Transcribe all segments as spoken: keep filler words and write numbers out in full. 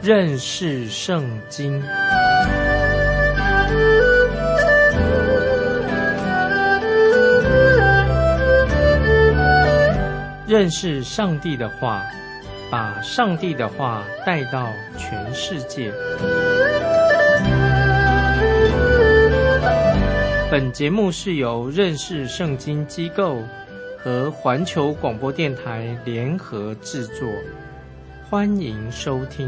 认识圣经。认识上帝的话，把上帝的话带到全世界。本节目是由认识圣经机构和环球广播电台联合制作，欢迎收听。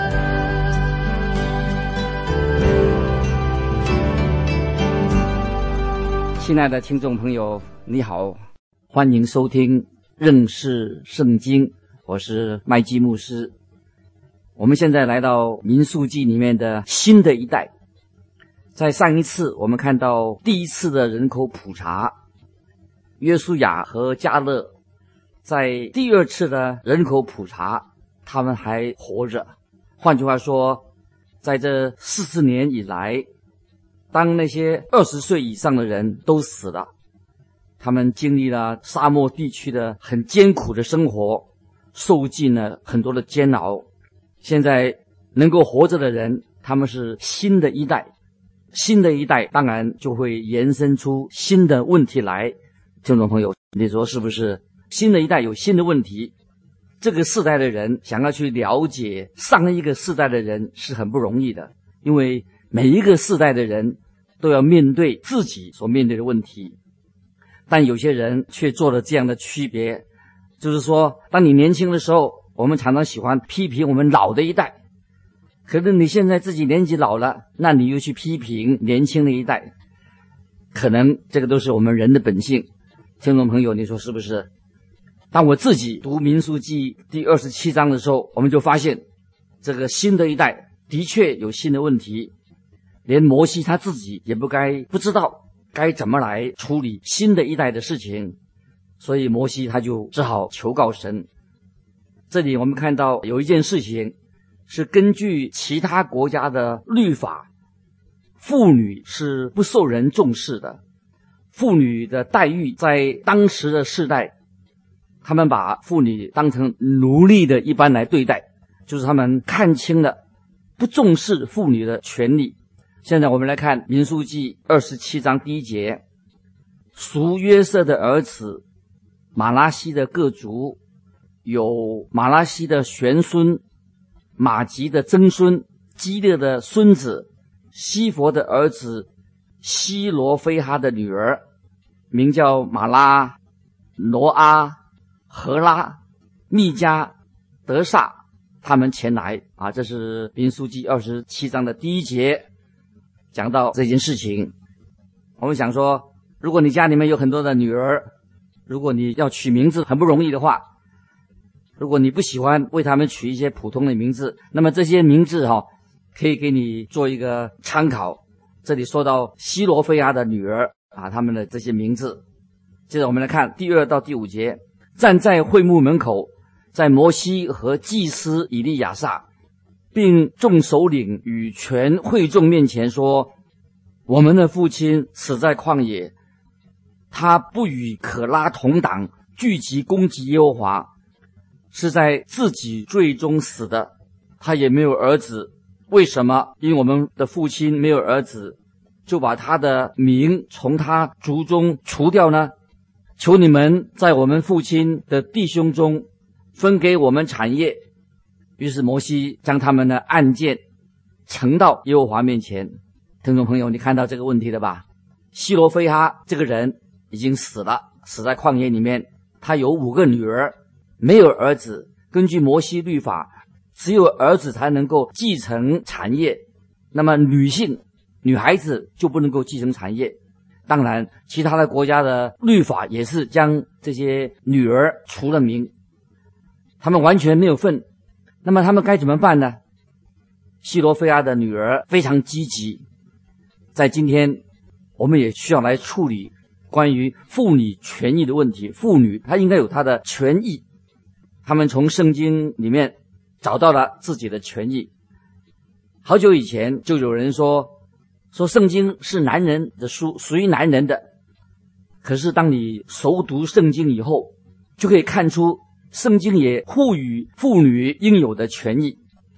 亲爱的听众朋友，你好，欢迎收听认识圣经，我是麦基牧师。我们现在来到民数记里面的新的一代。在上一次我们看到第一次的人口普查，约书亚和迦勒在第二次的人口普查，他们还活着。换句话说，在这四十年以来，当那些二十岁以上的人都死了，他们经历了沙漠地区的很艰苦的生活，受尽了很多的煎熬。现在能够活着的人，他们是新的一代。新的一代当然就会延伸出新的问题来。听众朋友，你说是不是？新的一代有新的问题，这个世代的人想要去了解上一个世代的人是很不容易的，因为每一个世代的人都要面对自己所面对的问题。但有些人却做了这样的区别，就是说，当你年轻的时候，我们常常喜欢批评我们老的一代，可是你现在自己年纪老了，那你又去批评年轻的一代，可能这个都是我们人的本性。听众朋友，你说是不是？当我自己读民数记第二十七章的时候，我们就发现这个新的一代的确有新的问题，连摩西他自己也不该不知道该怎么来处理新的一代的事情，所以摩西他就只好求告神。这里我们看到有一件事情是根据其他国家的律法，妇女是不受人重视的。妇女的待遇在当时的世代，他们把妇女当成奴隶的一般来对待，就是他们看清了，不重视妇女的权利。现在我们来看民数记二十七章第一节，属约瑟的儿子马拉西的各族，有马拉西的玄孙，马吉的曾孙，基列的孙子，西弗的儿子西罗非哈的女儿，名叫马拉、挪阿、荷拉、密加、德萨，他们前来啊。这是民数记二十七章的第一节，讲到这件事情。我们想说，如果你家里面有很多的女儿，如果你要取名字很不容易的话，如果你不喜欢为他们取一些普通的名字，那么这些名字哈、哦，可以给你做一个参考。这里说到西罗非亚的女儿啊，他们的这些名字。接着我们来看第二到第五节，站在会幕门口，在摩西和祭司以利亚撒并众首领与全会众面前说，我们的父亲死在旷野，他不与可拉同党聚集攻击耶和华，是在自己罪中死的，他也没有儿子。为什么？因为我们的父亲没有儿子，就把他的名从他族中除掉呢？求你们在我们父亲的弟兄中分给我们产业。于是摩西将他们的案件呈到耶和华面前。听众朋友，你看到这个问题了吧？西罗非哈这个人已经死了，死在旷野里面，他有五个女儿，没有儿子。根据摩西律法，只有儿子才能够继承产业，那么女性女孩子就不能够继承产业。当然其他的国家的律法也是将这些女儿除了名，他们完全没有份。那么他们该怎么办呢？西罗非亚的女儿非常积极，在今天我们也需要来处理关于妇女权益的问题。妇女她应该有她的权益，他们从圣经里面找到了自己的权益。好久以前就有人说说圣经是男人的书，属于男人的。可是当你熟读圣经以后，就可以看出圣经也赋予妇女应有的权益。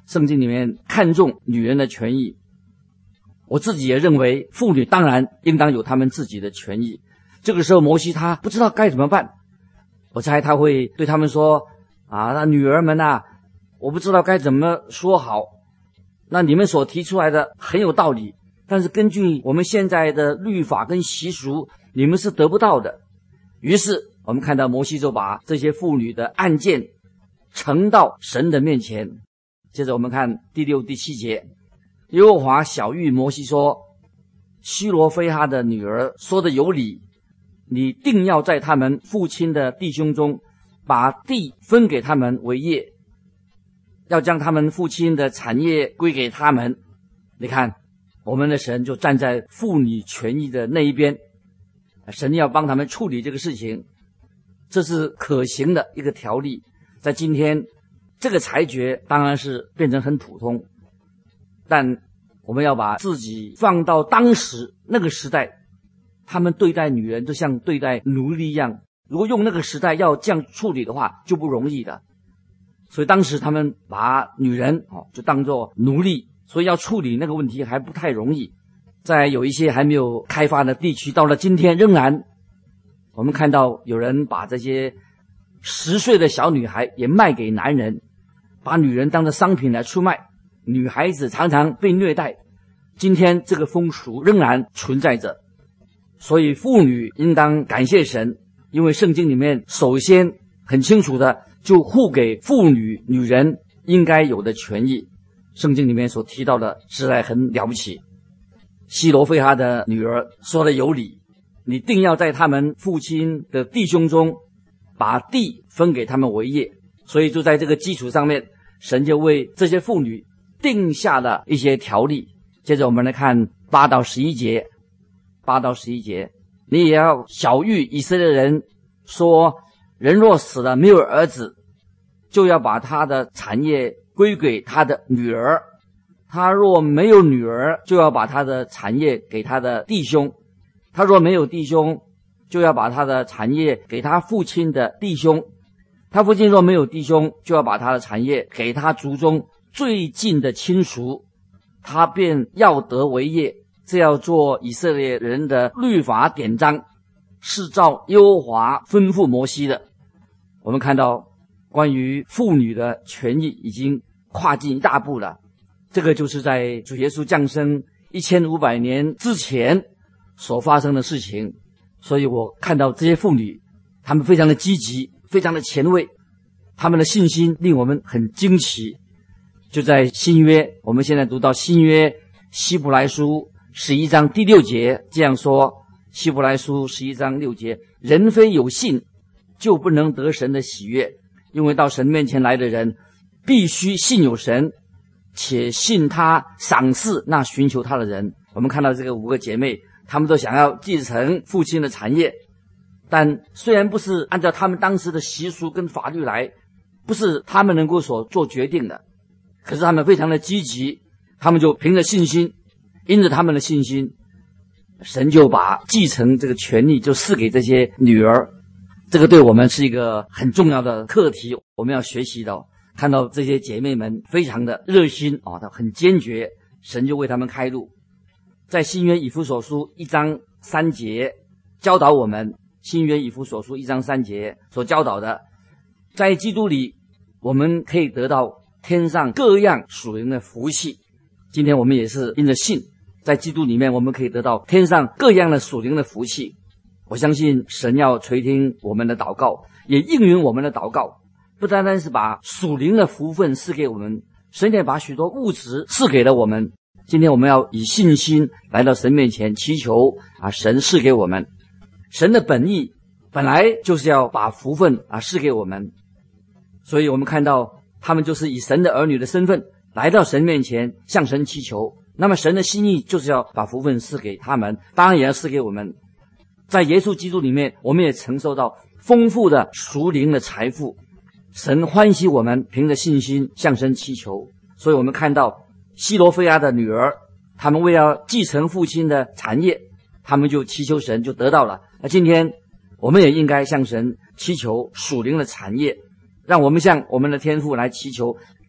圣经里面看重女人的权益。我自己也认为妇女当然应当有她们自己的权益。这个时候摩西他不知道该怎么办，我猜他会对他们说啊，那女儿们啊，我不知道该怎么说好，那你们所提出来的很有道理，但是根据我们现在的律法跟习俗，你们是得不到的。于是我们看到摩西就把这些妇女的案件呈到神的面前。接着我们看第六第七节，耶和华晓谕摩西说，西罗非哈的女儿说的有理，你定要在他们父亲的弟兄中把地分给他们为业，要将他们父亲的产业归给他们。你看，我们的神就站在妇女权益的那一边，神要帮他们处理这个事情，这是可行的一个条例。在今天这个裁决当然是变成很普通，但我们要把自己放到当时那个时代，他们对待女人就像对待奴隶一样，如果用那个时代要这样处理的话就不容易的。所以当时他们把女人哦就当作奴隶，所以要处理那个问题还不太容易。在有一些还没有开发的地区，到了今天仍然我们看到有人把这些十岁的小女孩也卖给男人，把女人当作商品来出卖，女孩子常常被虐待。今天这个风俗仍然存在着，所以妇女应当感谢神，因为圣经里面首先很清楚的就护给妇女女人应该有的权益。圣经里面所提到的实在很了不起。西罗非哈的女儿说的有理，你定要在他们父亲的弟兄中把地分给他们为业。所以就在这个基础上面，神就为这些妇女定下了一些条例。接着我们来看八到十一节，八到十一节，你也要晓谕以色列人说，人若死了没有儿子，就要把他的产业归给他的女儿，他若没有女儿，就要把他的产业给他的弟兄，他若没有弟兄，就要把他的产业给他父亲的弟兄，他父亲若没有弟兄，就要把他的产业给他族中最近的亲属，他便要得为业。这要做以色列人的律法典章，是照耶和华吩咐摩西的。我们看到关于妇女的权益已经跨进一大步了，这个就是在主耶稣降生一千五百年之前所发生的事情。所以我看到这些妇女，她们非常的积极，非常的前卫，她们的信心令我们很惊奇。就在新约，我们现在读到新约希伯来书十一章第六节这样说，希伯来书十一章六节，人非有信就不能得神的喜悦，因为到神面前来的人必须信有神，且信他赏赐那寻求他的人。我们看到这个五个姐妹，她们都想要继承父亲的产业，但虽然不是按照他们当时的习俗跟法律来，不是他们能够所做决定的，可是他们非常的积极，他们就凭着信心，因着他们的信心，神就把继承这个权利就赐给这些女儿。这个对我们是一个很重要的课题，我们要学习到，看到这些姐妹们非常的热心啊，她很坚决，神就为他们开路。在新约以弗所书一章三节教导我们，新约以弗所书一章三节所教导的，在基督里我们可以得到天上各样属灵的福气。今天我们也是因着信，在基督里面我们可以得到天上各样的属灵的福气。我相信神要垂听我们的祷告，也应允我们的祷告，不单单是把属灵的福分赐给我们，神也把许多物质赐给了我们。今天我们要以信心来到神面前祈求啊，神赐给我们。神的本意本来就是要把福分啊赐给我们，所以我们看到他们就是以神的儿女的身份来到神面前向神祈求。那么神的心意就是要把福分赐给他们，当然也要赐给我们。在耶稣基督里面，我们也承受到丰富的属灵的财富。神欢喜我们凭着信心向神祈求。所以我们看到西罗非亚的女儿，他们为了继承父亲的产业，他们就祈求神，就得到了。那今天我们也应该向神祈求属灵的产业，让我们向我们的天父来祈求，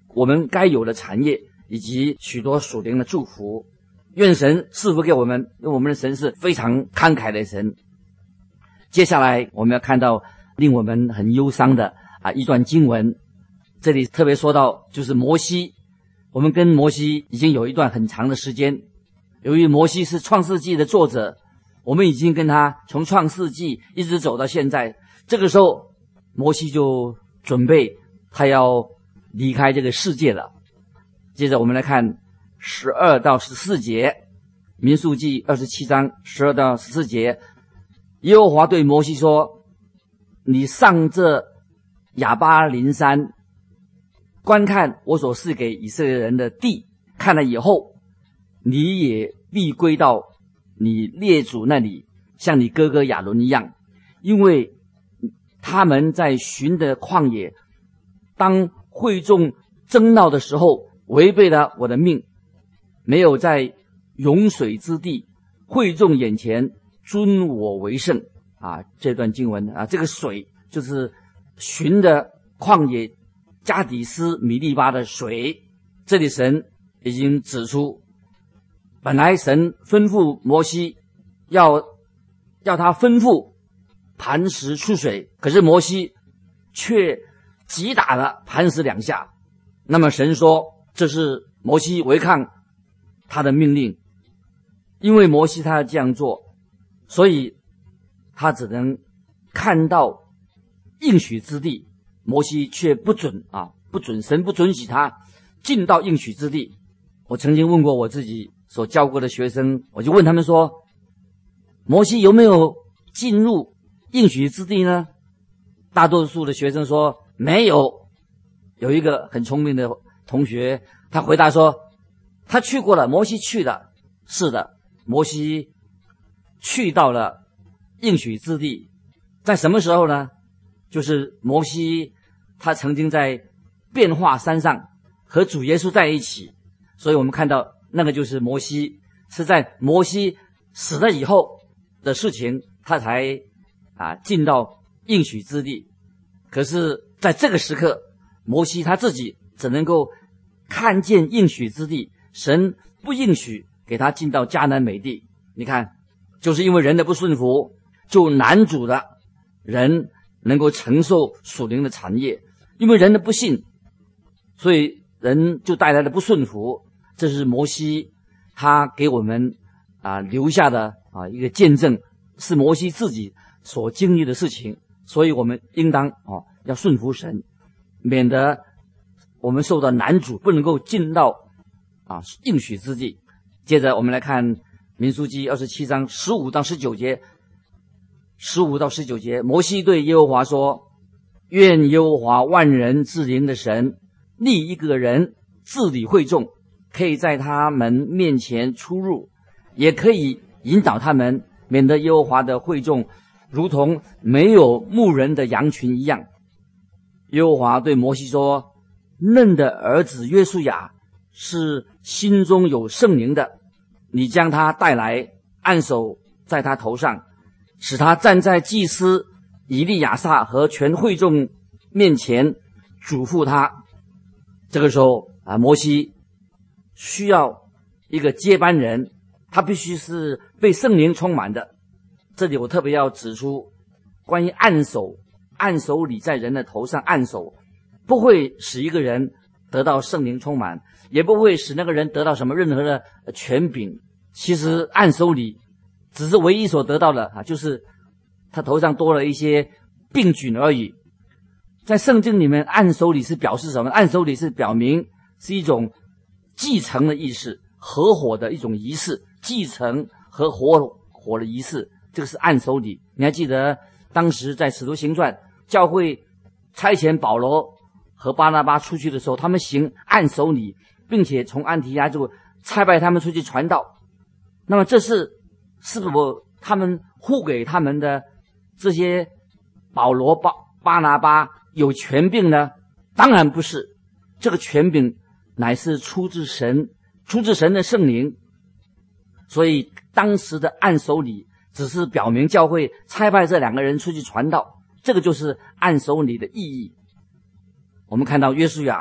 我们该有的产业，以及许多属灵的祝福。愿神赐福给我们，因为我们的神是非常慷慨的神。接下来我们要看到令我们很忧伤的啊一段经文，这里特别说到就是摩西。我们跟摩西已经有一段很长的时间，由于摩西是创世纪的作者，我们已经跟他从创世纪一直走到现在。这个时候摩西就准备他要离开这个世界了。接着我们来看十二到十四节，民数记二十七章十二到十四节，耶和华对摩西说：你上这亚巴琳山，观看我所赐给以色列人的地，看了以后，你也必归到你列祖那里，像你哥哥亚伦一样，因为他们在寻的旷野，当会众争闹的时候，违背了我的命，没有在涌水之地会众眼前尊我为圣啊！这段经文啊，这个水就是寻的旷野加底斯米利巴的水。这里神已经指出，本来神吩咐摩西要要他吩咐磐石出水，可是摩西却击打了磐石两下。那么神说这是摩西违抗他的命令，因为摩西他要这样做，所以他只能看到应许之地，摩西却不准啊，不准神不准许他进到应许之地。我曾经问过我自己所教过的学生，我就问他们说，摩西有没有进入应许之地呢？大多数的学生说没有。有一个很聪明的同学，他回答说他去过了，摩西去了。是的，摩西去到了应许之地。在什么时候呢？就是摩西他曾经在变化山上和主耶稣在一起，所以我们看到那个就是摩西，是在摩西死了以后的事情，他才啊进到应许之地。可是在这个时刻，摩西他自己只能够看见应许之地，神不应许给他进到迦南美地。你看，就是因为人的不顺服，就难阻了人能够承受属灵的产业。因为人的不信，所以人就带来了不顺服。这是摩西他给我们啊留下的啊一个见证，是摩西自己所经历的事情。所以我们应当哦要顺服神，免得我们受到难阻，不能够进到啊应许之地。接着我们来看民数记二十七章十五到十九节，十五到十九节，摩西对耶和华说：愿耶和华万人之灵的神立一个人治理会众，可以在他们面前出入，也可以引导他们，免得耶和华的会众如同没有牧人的羊群一样。耶和华对摩西说：嫩的儿子约书亚是心中有圣灵的，你将他带来，按手在他头上，使他站在祭司以利亚撒和全会众面前，嘱咐他。这个时候啊，摩西需要一个接班人，他必须是被圣灵充满的。这里我特别要指出，关于按手，按手礼在人的头上按手，不会使一个人得到圣灵充满，也不会使那个人得到什么任何的权柄。其实按手礼只是唯一所得到的啊，就是他头上多了一些病菌而已。在圣经里面，按手礼是表示什么？按手礼是表明是一种继承的意思，合伙的一种仪式，继承和合伙的仪式，这个是按手礼。你还记得当时在使徒行传教会差遣保罗和巴拿巴出去的时候，他们行按手礼，并且从安提阿就差派他们出去传道。那么这是是否他们互给他们的这些保罗巴巴拿巴有权柄呢？当然不是，这个权柄乃是出自神，出自神的圣灵。所以当时的按手礼只是表明教会差派这两个人出去传道，这个就是按手礼的意义。我们看到约书亚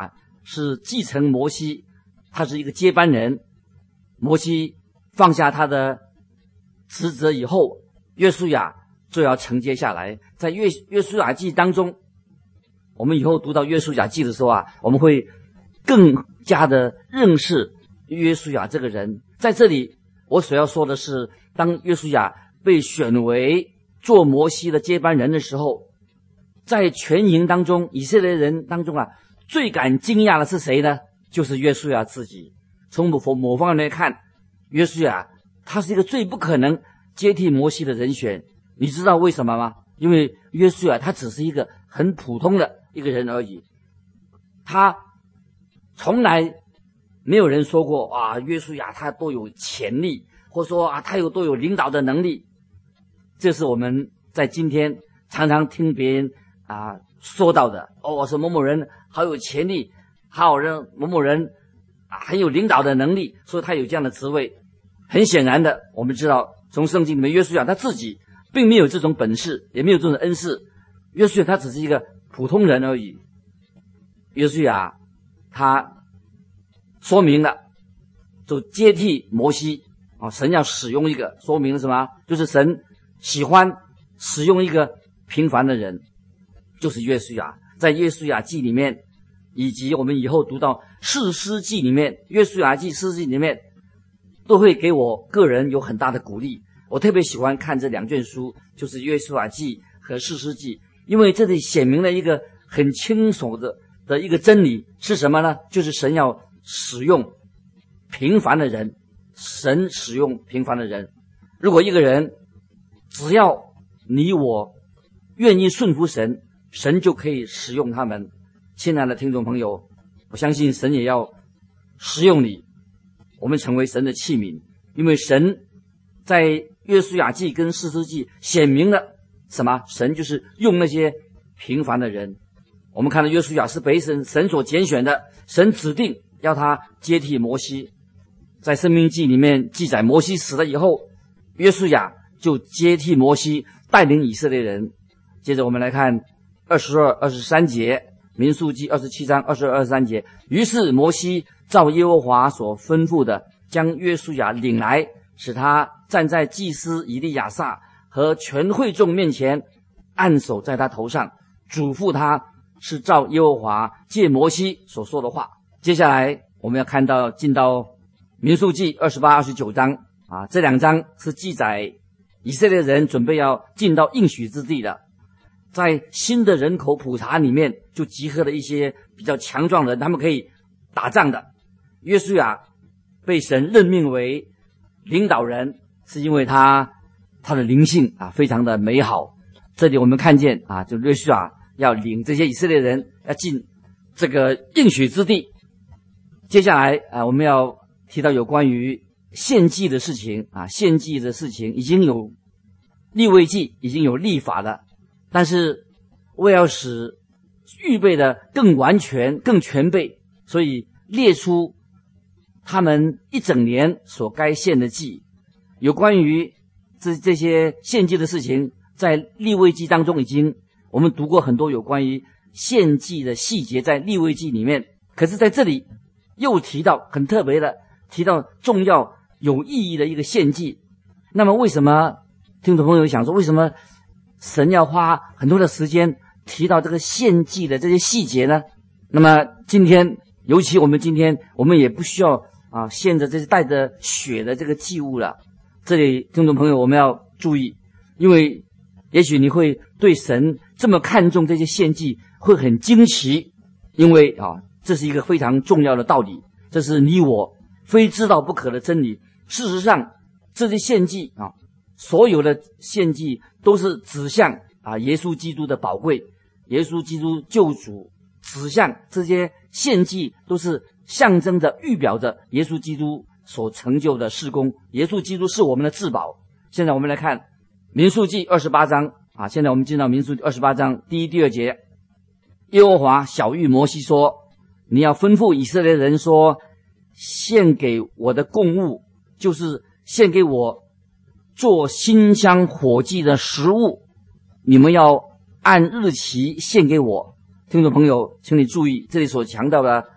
是继承摩西，他是一个接班人。摩西放下他的职责以后，约书亚就要承接下来。在约约书亚记当中，我们以后读到约书亚记的时候啊，我们会更加的认识约书亚这个人。在这里我所要说的是，当约书亚被选为做摩西的接班人的时候，在全营当中，以色列人当中啊，最感惊讶的是谁呢？就是约书亚自己。从某某方面来看，约书亚他是一个最不可能接替摩西的人选。你知道为什么吗？因为约书亚他只是一个很普通的一个人而已，他从来没有人说过啊，约书亚他多有潜力，或者说啊他有多有领导的能力。这是我们在今天常常听别人啊说到的，哦，我说某某人好有潜力，好人某某人啊很有领导的能力，所以他有这样的职位。很显然的，我们知道从圣经里面约书亚他自己并没有这种本事，也没有这种恩赐。约书亚他只是一个普通人而已。约书亚他说明了就接替摩西啊，神要使用一个，说明了什么？就是神喜欢使用一个平凡的人，就是约书亚。在约书亚记里面，以及我们以后读到士师记里面，约书亚记、士师记里面都会给我个人有很大的鼓励。我特别喜欢看这两卷书，就是约书亚记和士师记，因为这里显明了一个很清楚的的一个真理是什么呢？就是神要使用平凡的人，神使用平凡的人。如果一个人只要你我愿意顺服神，神就可以使用他们。亲爱的听众朋友，我相信神也要使用你，我们成为神的器皿。因为神在约书亚记跟士师记显明了什么？神就是用那些平凡的人。我们看到约书亚是被神神所拣选的，神指定要他接替摩西。在申命记里面记载，摩西死了以后，约书亚就接替摩西带领以色列人。接着我们来看二十二、二十三节，民数记二十七章二十二、二十三节。于是摩西照耶和华所吩咐的，将约书亚领来，使他站在祭司以利亚撒和全会众面前，按手在他头上，嘱咐他是照耶和华借摩西所说的话。接下来我们要看到进到民数记二十八、二十九章啊，这两章是记载以色列人准备要进到应许之地的。在新的人口普查里面，就集合了一些比较强壮的人，他们可以打仗的。约书亚被神任命为领导人，是因为他他的灵性啊非常的美好。这里我们看见啊，就约书亚要领这些以色列人要进这个应许之地。接下来啊，我们要提到有关于献祭的事情啊，献祭的事情已经有利未记已经有立法了，但是为要使预备的更完全、更全备，所以列出他们一整年所该献的祭。有关于这这些献祭的事情，在利未记当中已经我们读过很多有关于献祭的细节，在利未记里面。可是在这里又提到很特别的，提到重要有意义的一个献祭。那么为什么听众朋友想说，为什么神要花很多的时间提到这个献祭的这些细节呢？那么今天，尤其我们今天，我们也不需要啊献着这些带着血的这个祭物了。这里听众朋友我们要注意，因为也许你会对神这么看重这些献祭会很惊奇，因为啊这是一个非常重要的道理，这是你我非知道不可的真理。事实上，这些献祭啊，所有的献祭都是指向啊耶稣基督的宝贵，耶稣基督救主，指向这些献祭都是象征着预表着耶稣基督所成就的事工。耶稣基督是我们的至宝。现在我们来看民数记二十八章啊，现在我们进到民数记二十八章第一、第二节。耶和华晓谕摩西说，你要吩咐以色列人说，献给我的供物，就是献给我做馨香火祭的食物，你们要按日期献给我。听众朋友请你注意，这里所强调的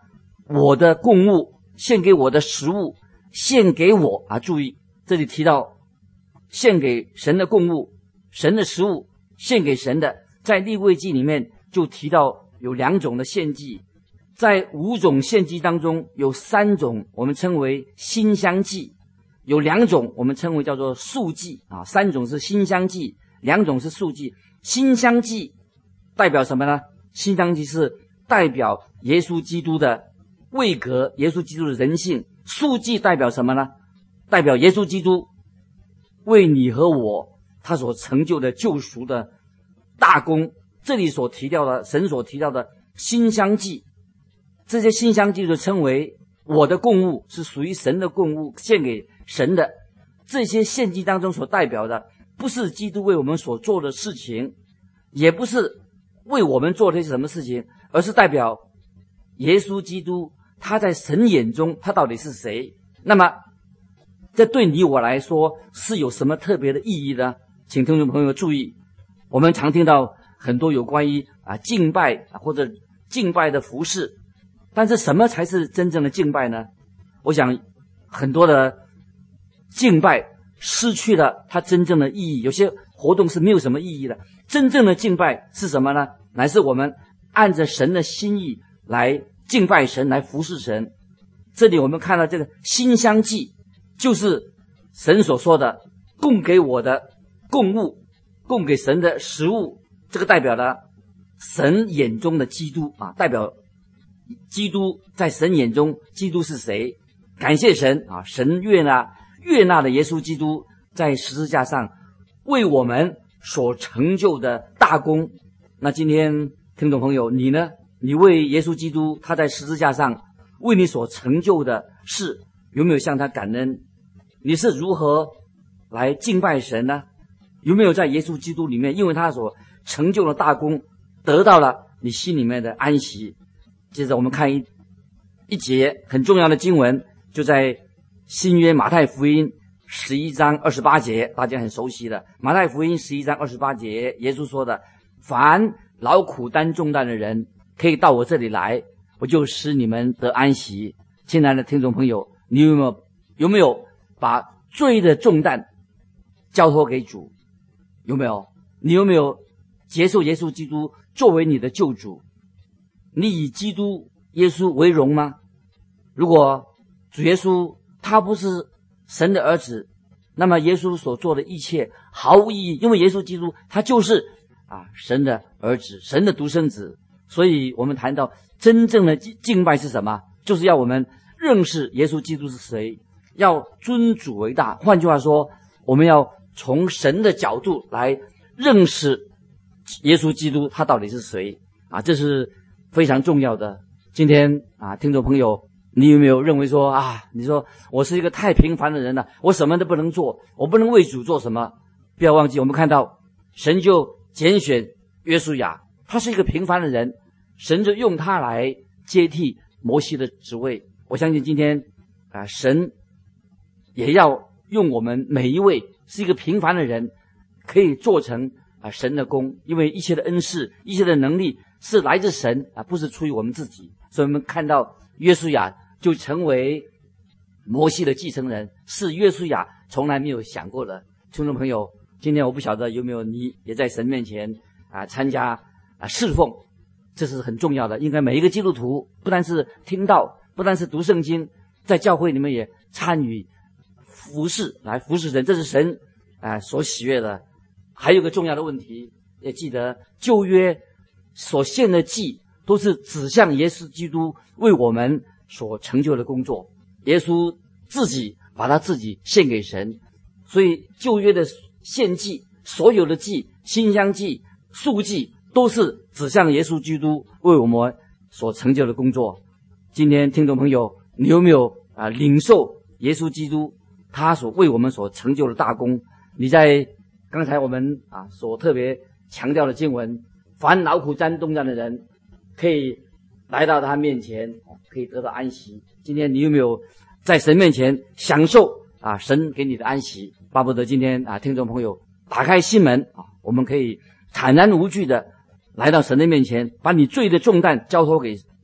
我的供物，献给我的食物，献给我啊！注意，这里提到献给神的供物，神的食物献给神的，在利未记里面就提到有两种的献祭，在五种献祭当中有三种我们称为馨香祭，有两种我们称为叫做素祭啊，三种是馨香祭，两种是素祭。馨香祭代表什么呢？馨香祭是代表耶稣基督的位格，耶稣基督的人性。素祭代表什么呢？代表耶稣基督为你和我他所成就的救赎的大功。这里所提到的神所提到的馨香祭，这些馨香祭就称为我的供物，是属于神的供物，献给神的。这些献祭当中所代表的不是基督为我们所做的事情，也不是为我们做的什么事情，而是代表耶稣基督他在神眼中他到底是谁。那么这对你我来说是有什么特别的意义呢？请听众朋友注意，我们常听到很多有关于啊敬拜啊或者敬拜的服饰，但是什么才是真正的敬拜呢？我想很多的敬拜失去了它真正的意义，有些活动是没有什么意义的。真正的敬拜是什么呢？乃是我们按着神的心意来敬拜神，来服侍神。这里我们看到这个馨香祭，就是神所说的供给我的供物，供给神的食物，这个代表了神眼中的基督啊，代表基督在神眼中基督是谁。感谢神啊，神悦纳悦纳的耶稣基督在十字架上为我们所成就的大功。那今天听众朋友，你呢？你为耶稣基督他在十字架上为你所成就的事，有没有向他感恩？你是如何来敬拜神呢？有没有在耶稣基督里面，因为他所成就的大功，得到了你心里面的安息？接着我们看一一节很重要的经文，就在新约马太福音十一章二十八节，大家很熟悉的马太福音十一章二十八节，耶稣说的：凡劳苦担重担的人，可以到我这里来，我就使你们得安息。亲爱的听众朋友，你有没有有没有把罪的重担交托给主？有没有？你有没有接受耶稣基督作为你的救主？你以基督耶稣为荣吗？如果主耶稣他不是神的儿子，那么耶稣所做的一切毫无意义，因为耶稣基督他就是啊神的儿子，神的独生子。所以我们谈到真正的敬拜是什么？就是要我们认识耶稣基督是谁，要尊主为大。换句话说，我们要从神的角度来认识耶稣基督他到底是谁啊，这是非常重要的。今天啊，听众朋友，你有没有认为说啊，你说我是一个太平凡的人了，我什么都不能做，我不能为主做什么？不要忘记，我们看到神就拣选约书亚，他是一个平凡的人，神就用他来接替摩西的职位。我相信今天啊，神也要用我们每一位是一个平凡的人，可以做成啊神的功，因为一切的恩赐，一切的能力是来自神啊，不是出于我们自己。所以我们看到约书亚就成为摩西的继承人，是约书亚从来没有想过的。听众朋友，今天我不晓得有没有你也在神面前啊参加啊侍奉，这是很重要的。应该每一个基督徒不单是听道，不单是读圣经，在教会里面也参与服侍，来服侍神，这是神啊所喜悦的。还有个重要的问题，也记得旧约所献的祭都是指向耶稣基督为我们所成就的工作，耶稣自己把他自己献给神。所以旧约的献祭，所有的祭，馨香祭、素祭，都是指向耶稣基督为我们所成就的工作。今天听众朋友，你有没有啊领受耶稣基督他所为我们所成就的大功？你在刚才我们啊所特别强调的经文，凡劳苦担重担的人可以来到他面前，可以得到安息。今天你有没有在神面前享受啊神给你的安息？巴不得今天啊听众朋友打开心门啊，我们可以坦然无惧的来到神的面前，把你罪的重担交托给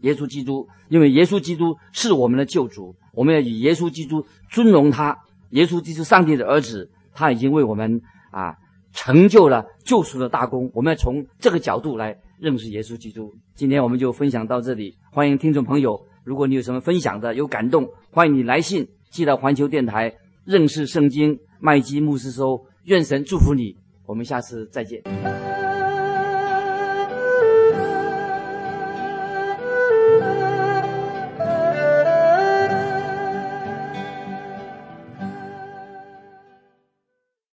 耶稣基督，因为耶稣基督是我们的救主，我们要以耶稣基督尊荣他。耶稣基督上帝的儿子，他已经为我们啊成就了救赎的大功，我们要从这个角度来认识耶稣基督。今天我们就分享到这里，欢迎听众朋友，如果你有什么分享的，有感动，欢迎你来信寄到环球电台认识圣经麦基牧师收。愿神祝福你，我们下次再见。